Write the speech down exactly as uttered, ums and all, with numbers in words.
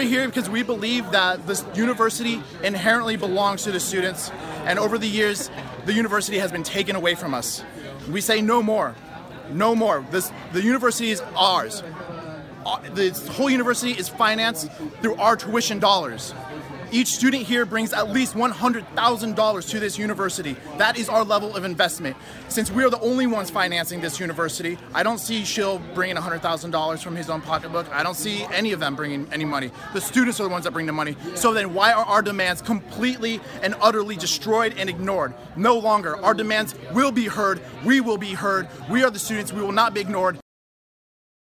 here because we believe that this university inherently belongs to the students, and over the years, the university has been taken away from us. We say no more, no more. This, the university is ours. The whole university is financed through our tuition dollars. Each student here brings at least one hundred thousand dollars to this university. That is our level of investment. Since we are the only ones financing this university, I don't see Shill bringing one hundred thousand dollars from his own pocketbook. I don't see any of them bringing any money. The students are the ones that bring the money. So then why are our demands completely and utterly destroyed and ignored? No longer. Our demands will be heard. We will be heard. We are the students. We will not be ignored.